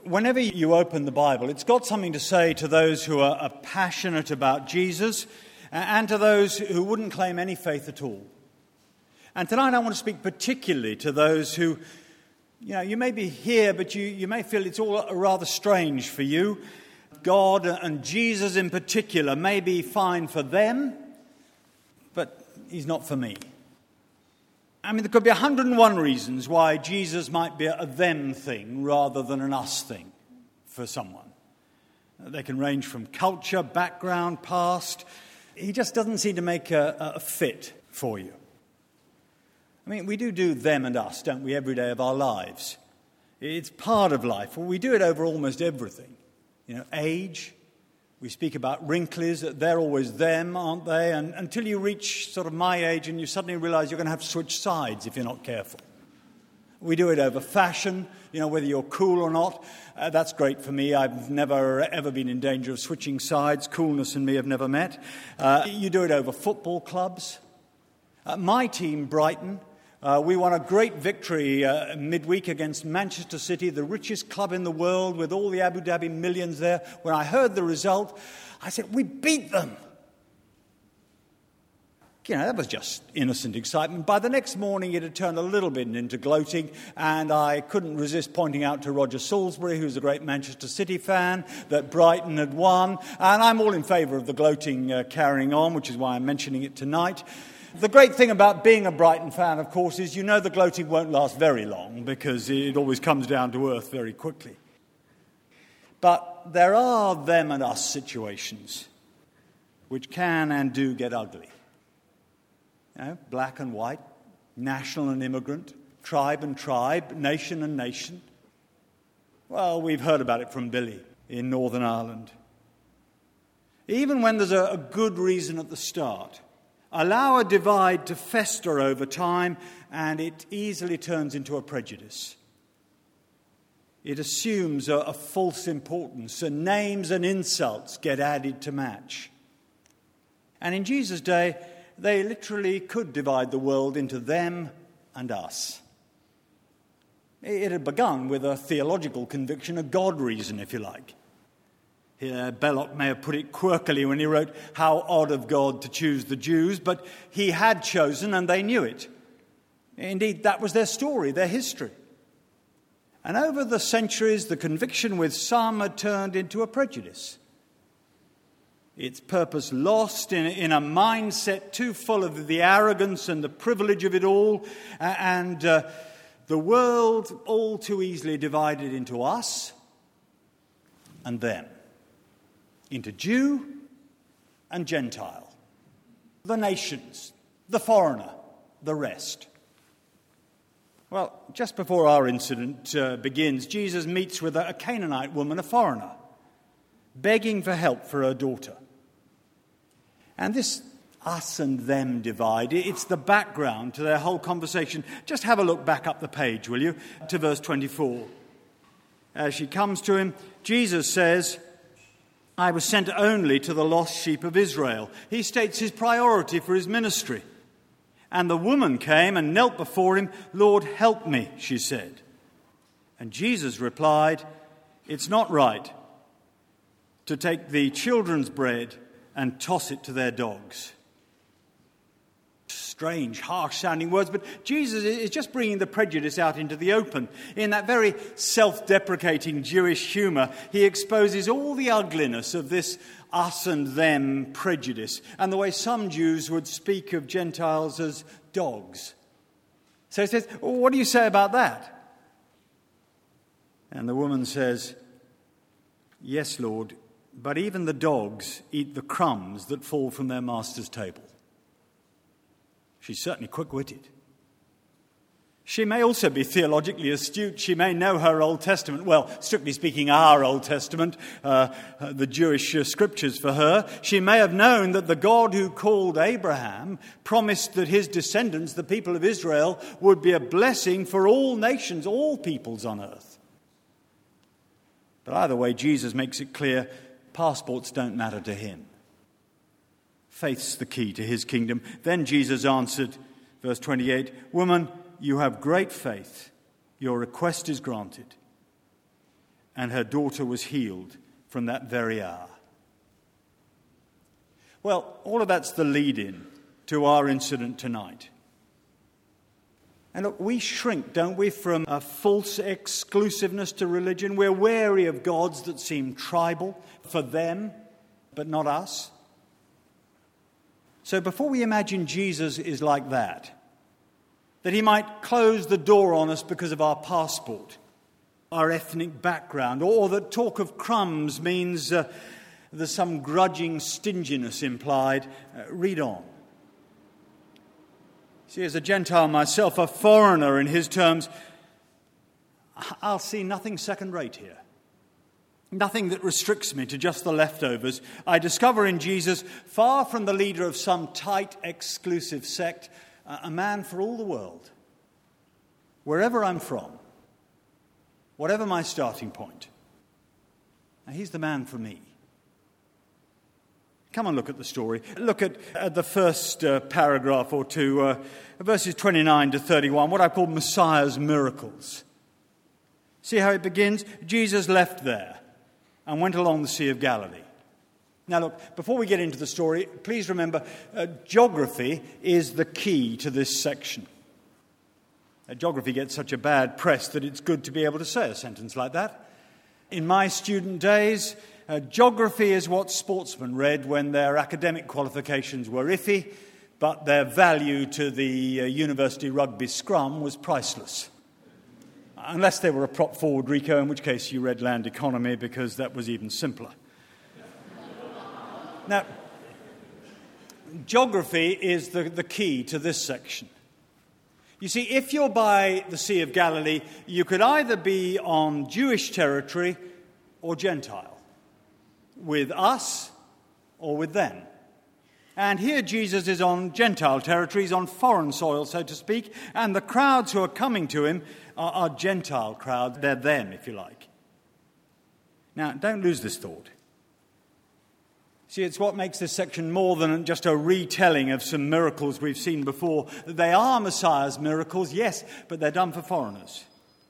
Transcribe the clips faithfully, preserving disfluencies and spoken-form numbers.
Whenever you open the Bible, it's got something to say to those who are, are passionate about Jesus and to those who wouldn't claim any faith at all. And tonight I want to speak particularly to those who, you know, you may be here, but you, you may feel it's all rather strange for you. God and Jesus in particular may be fine for them, but he's not for me. I mean, there could be one hundred and one reasons why Jesus might be a them thing rather than an us thing for someone. They can range from culture, background, past. He just doesn't seem to make a, a fit for you. I mean, we do do them and us, don't we, every day of our lives. It's part of life. Well, we do it over almost everything. You know, age. We speak about wrinklies, they're always them, aren't they? And until you reach sort of my age and you suddenly realize you're going to have to switch sides if you're not careful. We do it over fashion, you know, whether you're cool or not. Uh, that's great for me. I've never, ever been in danger of switching sides. Coolness and me have never met. Uh, you do it over football clubs. Uh, my team, Brighton, Uh, we won a great victory uh, midweek against Manchester City, the richest club in the world, with all the Abu Dhabi millions there. When I heard the result, I said, we beat them. You know, that was just innocent excitement. By the next morning, it had turned a little bit into gloating, and I couldn't resist pointing out to Roger Salisbury, who's a great Manchester City fan, that Brighton had won. And I'm all in favour of the gloating uh, carrying on, which is why I'm mentioning it tonight. The great thing about being a Brighton fan, of course, is you know the gloating won't last very long because it always comes down to earth very quickly. But there are them and us situations which can and do get ugly. You know, black and white, national and immigrant, tribe and tribe, nation and nation. Well, we've heard about it from Billy in Northern Ireland. Even when there's a, a good reason at the start, allow a divide to fester over time, and it easily turns into a prejudice. It assumes a, a false importance, and names and insults get added to match. And in Jesus' day, they literally could divide the world into them and us. It had begun with a theological conviction, a God reason, if you like. Here, Belloc may have put it quirkily when he wrote, how odd of God to choose the Jews, but he had chosen and they knew it. Indeed, that was their story, their history. And over the centuries, the conviction with some had turned into a prejudice. Its purpose lost in, in a mindset too full of the arrogance and the privilege of it all, and uh, the world all too easily divided into us and them. Into Jew and Gentile, the nations, the foreigner, the rest. Well, just before our incident uh, begins, Jesus meets with a, a Canaanite woman, a foreigner, begging for help for her daughter. And this us and them divide, it's the background to their whole conversation. Just have a look back up the page, will you, to verse twenty-four. As she comes to him, Jesus says, I was sent only to the lost sheep of Israel. He states his priority for his ministry. And the woman came and knelt before him. Lord, help me, she said. And Jesus replied, it's not right to take the children's bread and toss it to their dogs. Strange, harsh-sounding words, but Jesus is just bringing the prejudice out into the open. In that very self-deprecating Jewish humour, he exposes all the ugliness of this us and them prejudice and the way some Jews would speak of Gentiles as dogs. So he says, well, what do you say about that? And the woman says, yes, Lord, but even the dogs eat the crumbs that fall from their master's table. She's certainly quick-witted. She may also be theologically astute. She may know her Old Testament. Well, strictly speaking, our Old Testament, uh, uh, the Jewish uh, scriptures for her. She may have known that the God who called Abraham promised that his descendants, the people of Israel, would be a blessing for all nations, all peoples on earth. But either way, Jesus makes it clear, passports don't matter to him. Faith's the key to his kingdom. Then Jesus answered, verse twenty-eight, woman, you have great faith. Your request is granted. and her daughter was healed from that very hour. Well, all of that's the lead-in to our incident tonight. And look, we shrink, don't we, from a false exclusiveness to religion. We're wary of gods that seem tribal for them, but not us. So before we imagine Jesus is like that, that he might close the door on us because of our passport, our ethnic background, or that talk of crumbs means uh, there's some grudging stinginess implied, uh, read on. See, as a Gentile myself, a foreigner in his terms, I'll see nothing second-rate here. Nothing that restricts me to just the leftovers. I discover in Jesus, far from the leader of some tight, exclusive sect, a man for all the world. Wherever I'm from, whatever my starting point. Now, he's the man for me. Come and look at the story. Look at, at the first uh, paragraph or two, uh, verses twenty-nine to thirty-one, what I call Messiah's miracles. See how it begins? Jesus left there and went along the Sea of Galilee. Now look, before we get into the story, please remember, uh, geography is the key to this section. Uh, geography gets such a bad press that it's good to be able to say a sentence like that. In my student days, Uh, geography is what sportsmen read when their academic qualifications were iffy, but their value to the uh, university rugby scrum was priceless. Unless they were a prop forward Rico, in which case you read land economy because that was even simpler. Now, geography is the, the key to this section. You see, if you're by the Sea of Galilee, you could either be on Jewish territory or Gentile. With us or with them. And here Jesus is on Gentile territories, on foreign soil, so to speak, and the crowds who are coming to him are, are Gentile crowds. They're them, if you like. Now, don't lose this thought. See, it's what makes this section more than just a retelling of some miracles we've seen before. They are Messiah's miracles, yes, but they're done for foreigners.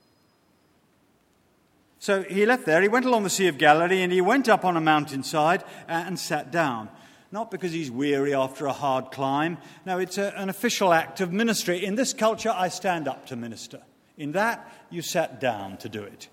So he left there, he went along the Sea of Galilee, and he went up on a mountainside and sat down. Not because he's weary after a hard climb. No, it's a, an official act of ministry. In this culture, I stand up to minister. In that, you sat down to do it.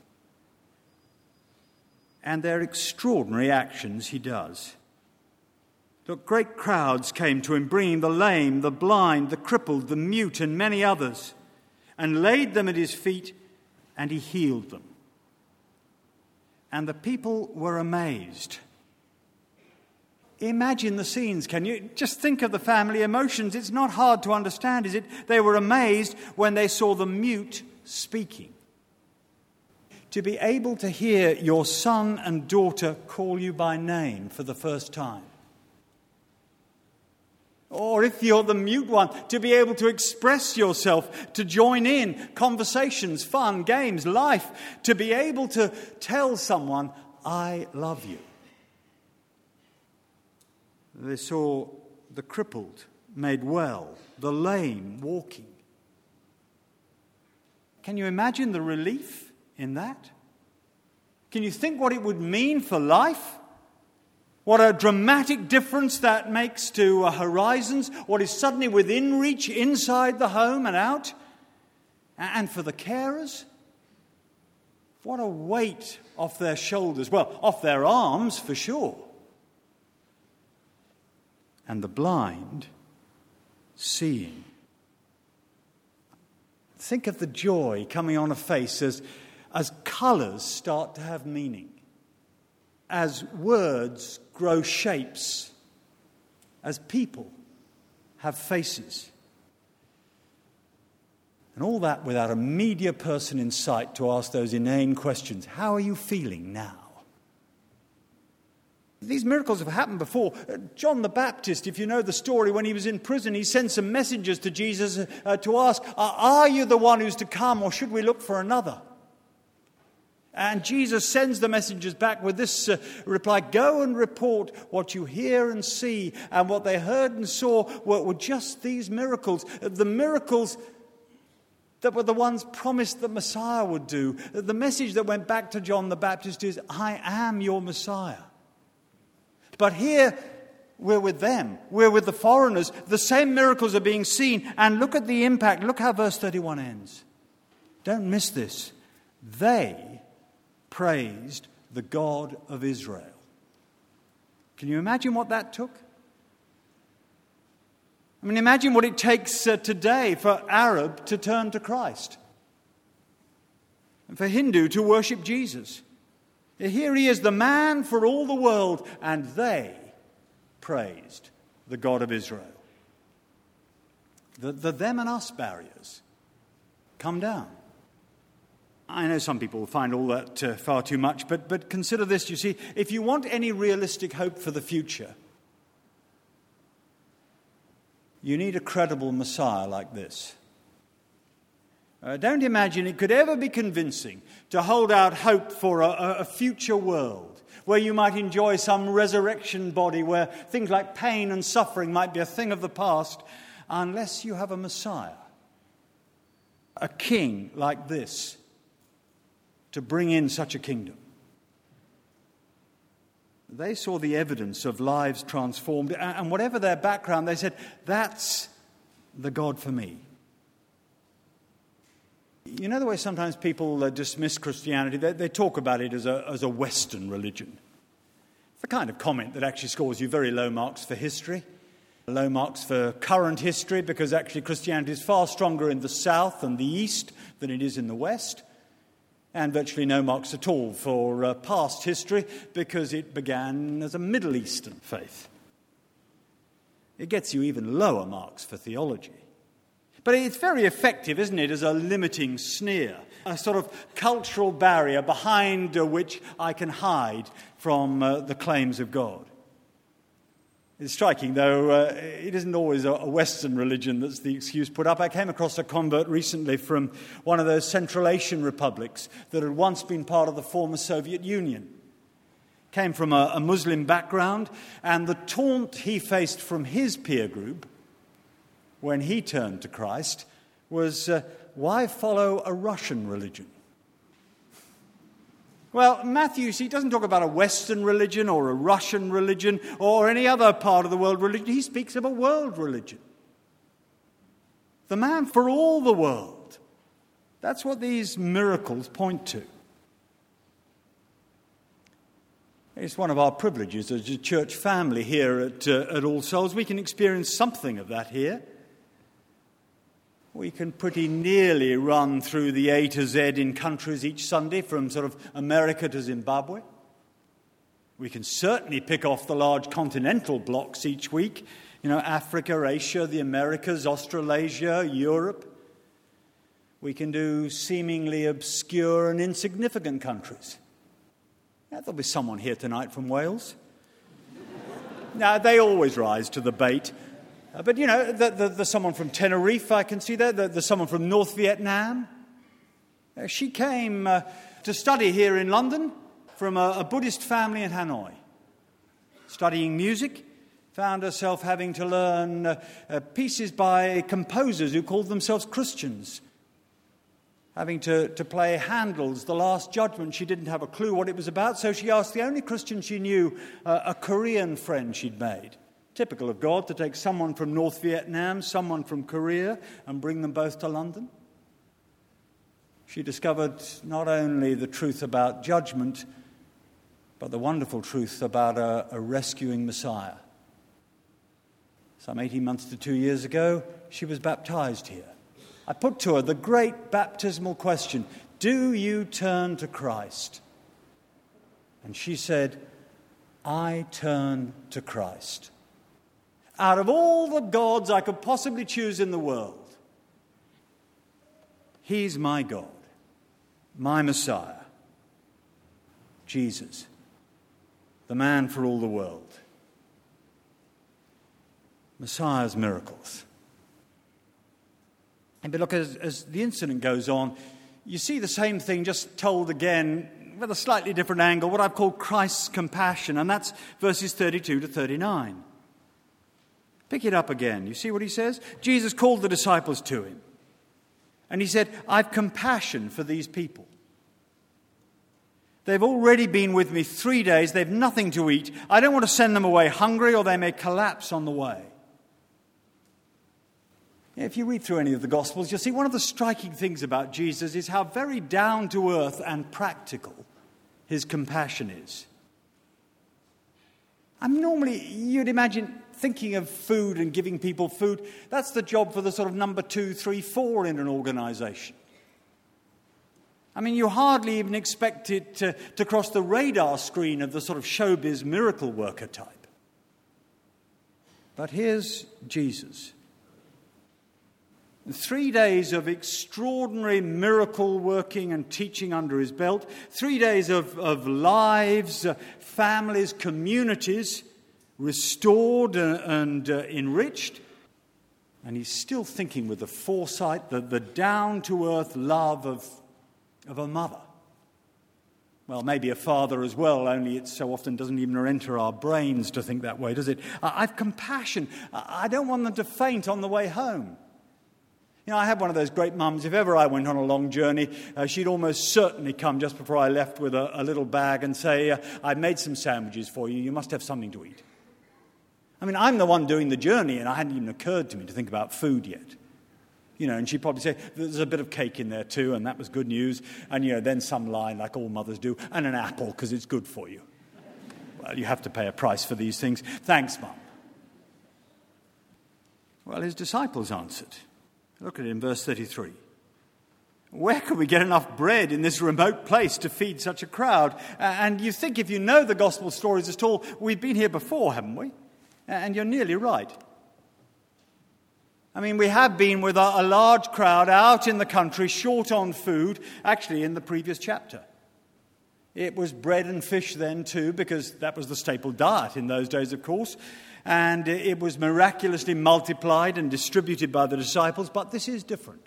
And they're extraordinary actions he does. Look, great crowds came to him, bringing the lame, the blind, the crippled, the mute, and many others, and laid them at his feet, and he healed them. And the people were amazed. Imagine the scenes, can you? Just think of the family emotions. It's not hard to understand, is it? They were amazed when they saw the mute speaking. To be able to hear your son and daughter call you by name for the first time. Or if you're the mute one, to be able to express yourself, to join in conversations, fun, games, life, to be able to tell someone, I love you. They saw the crippled made well, the lame walking. Can you imagine the relief in that? Can you think what it would mean for life? What a dramatic difference that makes to uh, horizons, what is suddenly within reach inside the home and out. And for the carers, what a weight off their shoulders. Well, off their arms for sure. And the blind seeing. Think of the joy coming on a face as, as colours start to have meaning. As words grow shapes, as people have faces. And all that without a media person in sight to ask those inane questions. How are you feeling now? These miracles have happened before. John the Baptist, if you know the story, when he was in prison, he sent some messengers to Jesus uh, to ask, are you the one who's to come, or should we look for another? And Jesus sends the messengers back with this uh, reply, go and report what you hear and see. And what they heard and saw were, were just these miracles. The miracles that were the ones promised that Messiah would do. The message that went back to John the Baptist is, I am your Messiah. But here, we're with them. We're with the foreigners. The same miracles are being seen. And look at the impact. Look how verse thirty-one ends. Don't miss this. They praised the God of Israel. Can you imagine what that took? I mean, imagine what it takes uh, today for Arab to turn to Christ. And for Hindu to worship Jesus. Here he is, the man for all the world, and they praised the God of Israel. The, the them and us barriers come down. I know some people find all that uh, far too much, but, but consider this, you see, if you want any realistic hope for the future, you need a credible Messiah like this. Uh, don't imagine it could ever be convincing to hold out hope for a, a future world where you might enjoy some resurrection body, where things like pain and suffering might be a thing of the past, unless you have a Messiah, a king like this, to bring in such a kingdom. They saw the evidence of lives transformed, and whatever their background, they said, that's the God for me. You know the way sometimes people uh, dismiss Christianity? They, they talk about it as a, as a Western religion. It's the kind of comment that actually scores you very low marks for history, low marks for current history, because actually Christianity is far stronger in the South and the East than it is in the West, and virtually no marks at all for uh, past history, because it began as a Middle Eastern faith. It gets you even lower marks for theology. But it's very effective, isn't it, as a limiting sneer, a sort of cultural barrier behind uh, which I can hide from uh, the claims of God. It's striking, though, uh, it isn't always a, a Western religion that's the excuse put up. I came across a convert recently from one of those Central Asian republics that had once been part of the former Soviet Union. Came from a, a Muslim background, and the taunt he faced from his peer group when he turned to Christ was, uh, why follow a Russian religion? Well, Matthew, see, doesn't talk about a Western religion or a Russian religion or any other part of the world religion. He speaks of a world religion. The man for all the world. That's what these miracles point to. It's one of our privileges as a church family here at, uh, at All Souls. We can experience something of that here. We can pretty nearly run through the A to Z in countries each Sunday, from sort of America to Zimbabwe. We can certainly pick off the large continental blocks each week. You know, Africa, Asia, the Americas, Australasia, Europe. We can do seemingly obscure and insignificant countries. Now, there'll be someone here tonight from Wales. Now, they always rise to the bait. Uh, but, you know, the, the, there's someone from Tenerife, I can see there. The, there's someone from North Vietnam. Uh, she came uh, to study here in London from a, a Buddhist family in Hanoi. Studying music, found herself having to learn uh, uh, pieces by composers who called themselves Christians. Having to, to play Handel's The Last Judgment. She didn't have a clue what it was about, so she asked the only Christian she knew, uh, a Korean friend she'd made. Typical of God to take someone from North Vietnam, someone from Korea, and bring them both to London. She discovered not only the truth about judgment, but the wonderful truth about a, a rescuing Messiah. Some eighteen months to two years ago, she was baptized here. I put to her the great baptismal question, do you turn to Christ? And she said, I turn to Christ. Out of all the gods I could possibly choose in the world, He's my God, my Messiah, Jesus, the man for all the world. Messiah's miracles. And but look, as, as the incident goes on, you see the same thing just told again with a slightly different angle, what I've called Christ's compassion, and that's verses thirty-two to thirty-nine. Pick it up again. You see what he says? Jesus called the disciples to him. And he said, I've compassion for these people. They've already been with me three days. They've nothing to eat. I don't want to send them away hungry or they may collapse on the way. If you read through any of the Gospels, you'll see one of the striking things about Jesus is how very down-to-earth and practical his compassion is. I mean, normally, you'd imagine thinking of food and giving people food, that's the job for the sort of number two, three, four in an organisation. I mean, you hardly even expect it to, to cross the radar screen of the sort of showbiz miracle worker type. But here's Jesus. Three days of extraordinary miracle working and teaching under his belt. Three days of, of lives, uh, families, communities restored uh, and uh, enriched. And he's still thinking with the foresight, the, the down-to-earth love of, of a mother. Well, maybe a father as well, only it so often doesn't even enter our brains to think that way, does it? I've compassion. I don't want them to faint on the way home. You know, I had one of those great mums. If ever I went on a long journey, uh, she'd almost certainly come just before I left with a, a little bag and say, uh, I've made some sandwiches for you. You must have something to eat. I mean, I'm the one doing the journey, and it hadn't even occurred to me to think about food yet. You know, and she'd probably say, there's a bit of cake in there too, and that was good news. And, you know, then some line, like all mothers do, and an apple, because it's good for you. Well, you have to pay a price for these things. Thanks, Mum. Well, his disciples answered. Look at it in verse thirty-three. Where could we get enough bread in this remote place to feed such a crowd? And you think if you know the gospel stories at all, we've been here before, haven't we? And you're nearly right. I mean, we have been with a, a large crowd out in the country, short on food, actually in the previous chapter. It was bread and fish then too, because that was the staple diet in those days, of course. And it was miraculously multiplied and distributed by the disciples, but this is different.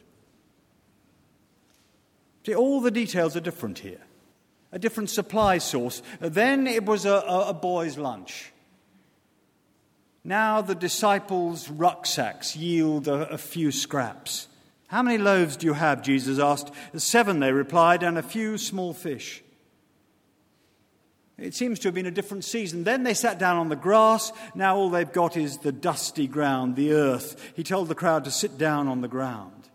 See, all the details are different here. A different supply source. Then it was a, a, a boy's lunch. Now the disciples' rucksacks yield a, a few scraps. How many loaves do you have, Jesus asked. Seven, they replied, and a few small fish. It seems to have been a different season. Then they sat down on the grass. Now all they've got is the dusty ground, the earth. He told the crowd to sit down on the ground.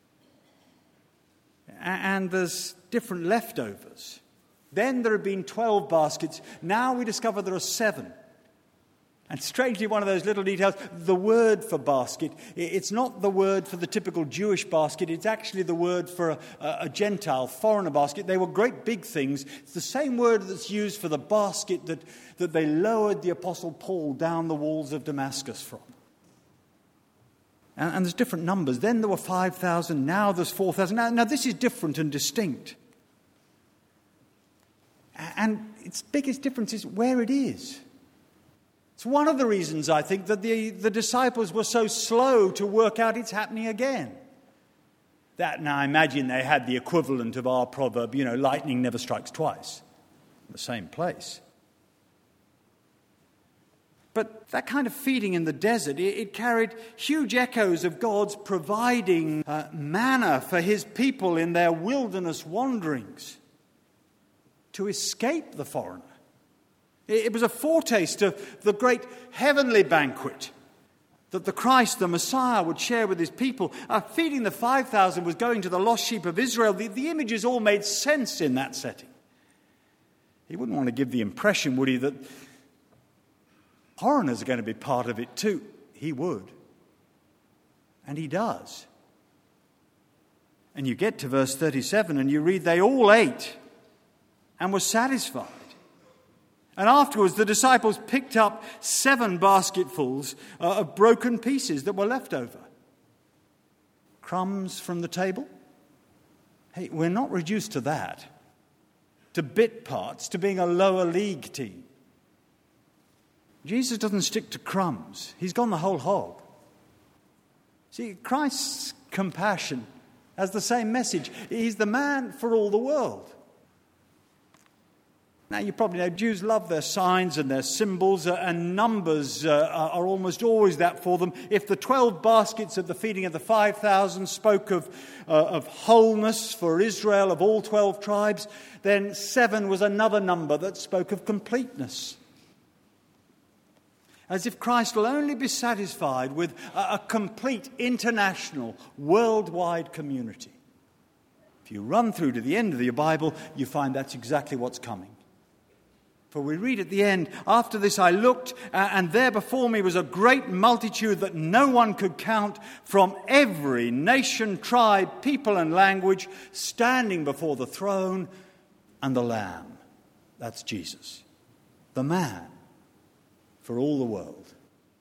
And there's different leftovers. Then there have been twelve baskets. Now we discover there are seven. And strangely, one of those little details, the word for basket, it's not the word for the typical Jewish basket. It's actually the word for a, a Gentile, foreigner basket. They were great big things. It's the same word that's used for the basket that, that they lowered the Apostle Paul down the walls of Damascus from. And, and there's different numbers. Then there were five thousand. Now there's four thousand. Now, now this is different and distinct. And its biggest difference is where it is. It's one of the reasons, I think, that the, the disciples were so slow to work out it's happening again. That, now, I imagine they had the equivalent of our proverb, you know, lightning never strikes twice in the same place. But that kind of feeding in the desert, it, it carried huge echoes of God's providing uh, manna for his people in their wilderness wanderings to escape the foreigner. It was a foretaste of the great heavenly banquet that the Christ, the Messiah, would share with his people. Uh, feeding the five thousand was going to the lost sheep of Israel. The, the images all made sense in that setting. He wouldn't want to give the impression, would he, that foreigners are going to be part of it too. He would. And he does. And you get to verse thirty-seven and you read, they all ate and were satisfied. And afterwards, the disciples picked up seven basketfuls uh, of broken pieces that were left over. Crumbs from the table? Hey, we're not reduced to that, to bit parts, to being a lower league team. Jesus doesn't stick to crumbs. He's gone the whole hog. See, Christ's compassion has the same message. He's the man for all the world. Now, you probably know Jews love their signs and their symbols, uh, and numbers uh, are almost always that for them. If the twelve baskets at the feeding of the five thousand spoke of, uh, of wholeness for Israel, of all twelve tribes, then seven was another number that spoke of completeness. As if Christ will only be satisfied with a, a complete international, worldwide community. If you run through to the end of your Bible, you find that's exactly what's coming. For we read at the end, after this I looked, uh, and there before me was a great multitude that no one could count, from every nation, tribe, people and language, standing before the throne and the Lamb. That's Jesus, the man for all the world.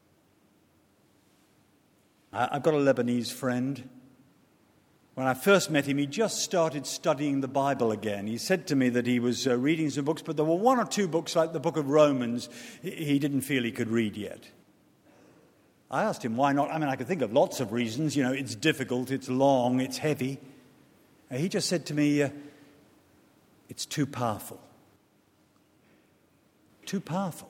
I, I've got a Lebanese friend. When I first met him, he just started studying the Bible again. He said to me that he was uh, reading some books, but there were one or two books, like the book of Romans, he, he didn't feel he could read yet. I asked him why not. I mean, I could think of lots of reasons. You know, it's difficult, it's long, it's heavy. Uh, he just said to me, uh, it's too powerful. Too powerful.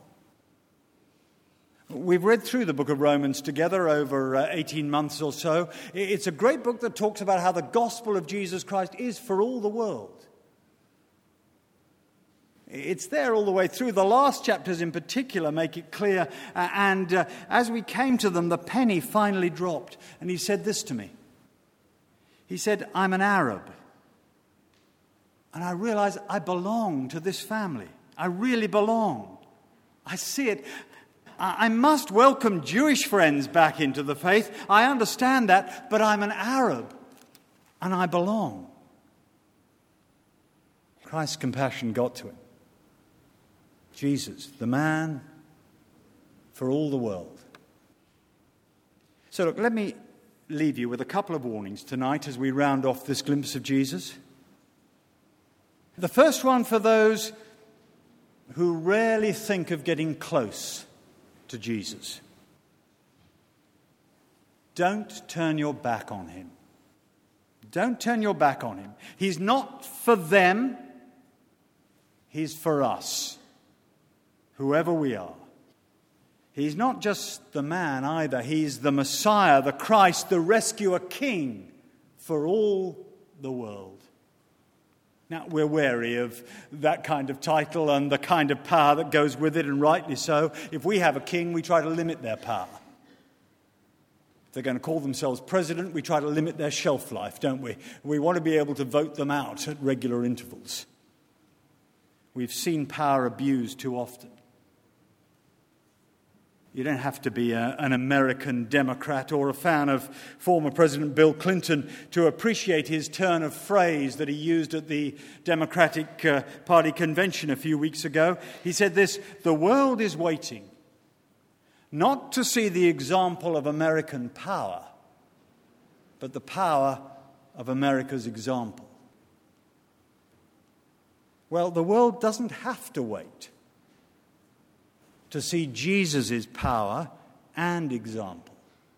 We've read through the book of Romans together over uh, eighteen months or so. It's a great book that talks about how the gospel of Jesus Christ is for all the world. It's there all the way through. The last chapters in particular make it clear. Uh, and uh, as we came to them, the penny finally dropped. And he said this to me. He said, I'm an Arab. And I realize I belong to this family. I really belong. I see it. I must welcome Jewish friends back into the faith. I understand that, but I'm an Arab and I belong. Christ's compassion got to him. Jesus, the man for all the world. So look, let me leave you with a couple of warnings tonight as we round off this glimpse of Jesus. The first one for those who rarely think of getting close to Jesus. Don't turn your back on him. Don't turn your back on him. He's not for them. He's for us, whoever we are. He's not just the man either. He's the Messiah, the Christ, the rescuer king for all the world. Now, we're wary of that kind of title and the kind of power that goes with it, and rightly so. If we have a king, we try to limit their power. If they're going to call themselves president, we try to limit their shelf life, don't we? We want to be able to vote them out at regular intervals. We've seen power abused too often. You don't have to be a, an American Democrat or a fan of former President Bill Clinton to appreciate his turn of phrase that he used at the Democratic uh, Party convention a few weeks ago. He said this, "The world is waiting not to see the example of American power, but the power of America's example." Well, the world doesn't have to wait to see Jesus' power and example.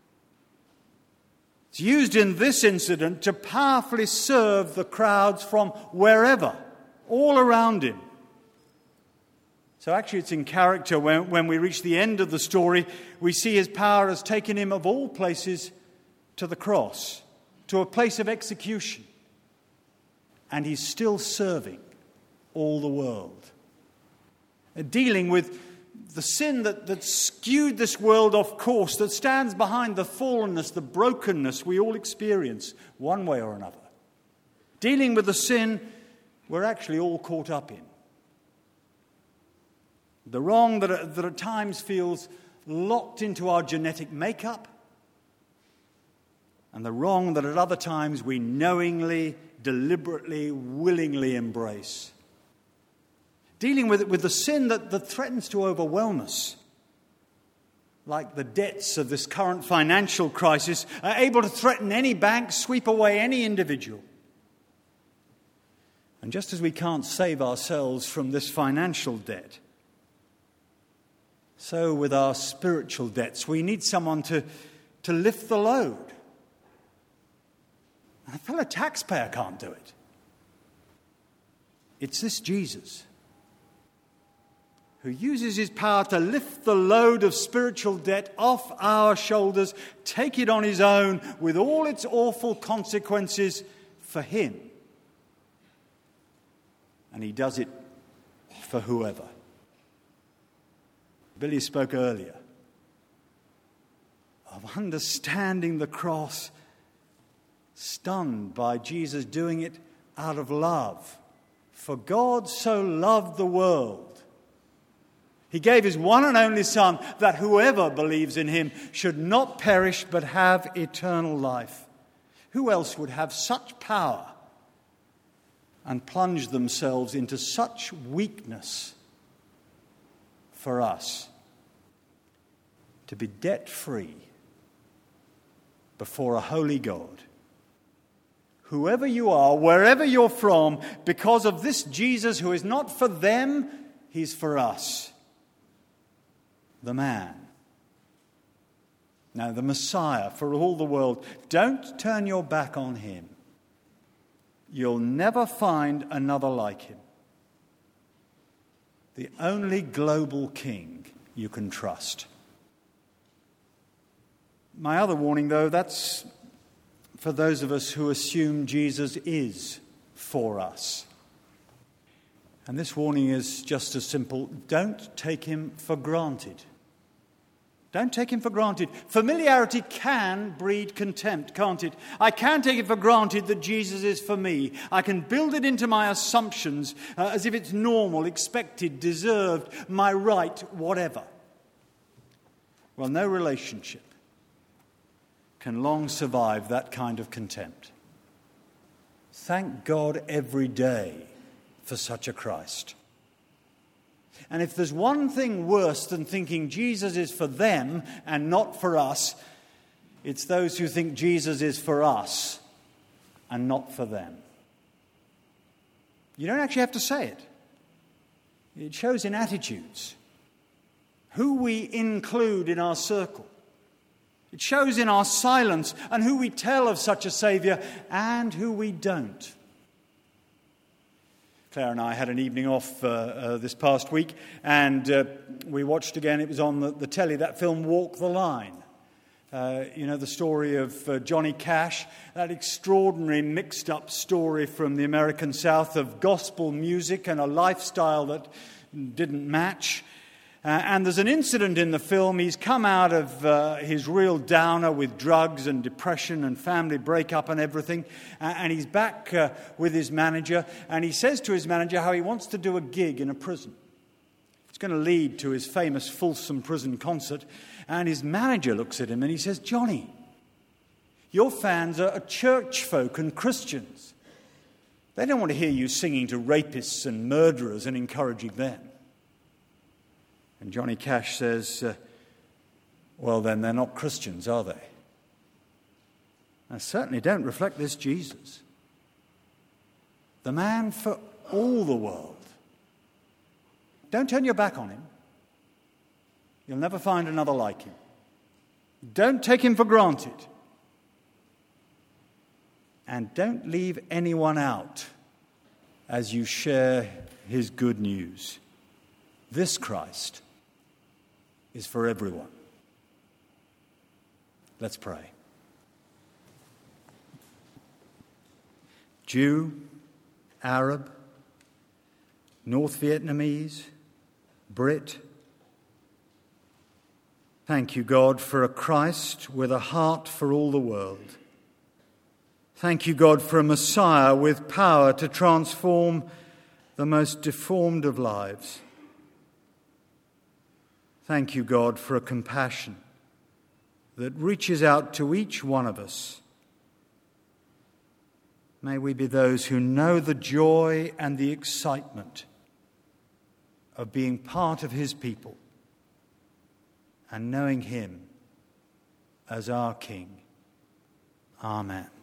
It's used in this incident to powerfully serve the crowds from wherever, all around him. So actually it's in character when, when we reach the end of the story, we see his power has taken him of all places to the cross, to a place of execution. And he's still serving all the world. Dealing with the sin that, that skewed this world off course, that stands behind the fallenness, the brokenness we all experience one way or another. Dealing with the sin we're actually all caught up in. The wrong that, that at times feels locked into our genetic makeup, and the wrong that at other times we knowingly, deliberately, willingly embrace. Dealing with it with the sin that, that threatens to overwhelm us, like the debts of this current financial crisis, are able to threaten any bank, sweep away any individual. And just as we can't save ourselves from this financial debt, so with our spiritual debts, we need someone to, to lift the load. And a fellow taxpayer can't do it. It's this Jesus. who uses his power to lift the load of spiritual debt off our shoulders, take it on his own with all its awful consequences for him. And he does it for whoever. Billy spoke earlier of understanding the cross, stunned by Jesus doing it out of love. For God so loved the world, he gave his one and only Son, that whoever believes in him should not perish but have eternal life. Who else would have such power and plunge themselves into such weakness for us to be debt-free before a holy God? Whoever you are, wherever you're from, because of this Jesus who is not for them, he's for us. The man. Now, the Messiah for all the world. Don't turn your back on him. You'll never find another like him. The only global king you can trust. My other warning, though, that's for those of us who assume Jesus is for us. And this warning is just as simple. Don't take him for granted. Don't take him for granted. Familiarity can breed contempt, can't it? I can take it for granted that Jesus is for me. I can build it into my assumptions uh, as if it's normal, expected, deserved, my right, whatever. Well, no relationship can long survive that kind of contempt. Thank God every day for such a Christ. And if there's one thing worse than thinking Jesus is for them and not for us, it's those who think Jesus is for us and not for them. You don't actually have to say it. It shows in attitudes. Who we include in our circle. It shows in our silence and who we tell of such a Saviour and who we don't. Claire and I had an evening off uh, uh, this past week, and uh, we watched again, it was on the, the telly, that film Walk the Line. Uh, you know, the story of uh, Johnny Cash, that extraordinary mixed-up story from the American South of gospel music and a lifestyle that didn't match. Uh, and there's an incident in the film. He's come out of uh, his real downer with drugs and depression and family breakup and everything. Uh, and he's back uh, with his manager. And he says to his manager how he wants to do a gig in a prison. It's going to lead to his famous Folsom Prison concert. And his manager looks at him and he says, "Johnny, your fans are church folk and Christians. They don't want to hear you singing to rapists and murderers and encouraging them." And Johnny Cash says, uh, well, then they're not Christians, are they? I certainly don't reflect this Jesus. The man for all the world. Don't turn your back on him. You'll never find another like him. Don't take him for granted. And don't leave anyone out as you share his good news. This Christ is for everyone. Let's pray. Jew, Arab, North Vietnamese, Brit, thank you, God, for a Christ with a heart for all the world. Thank you, God, for a Messiah with power to transform the most deformed of lives. Thank you, God, for a compassion that reaches out to each one of us. May we be those who know the joy and the excitement of being part of his people and knowing him as our King. Amen.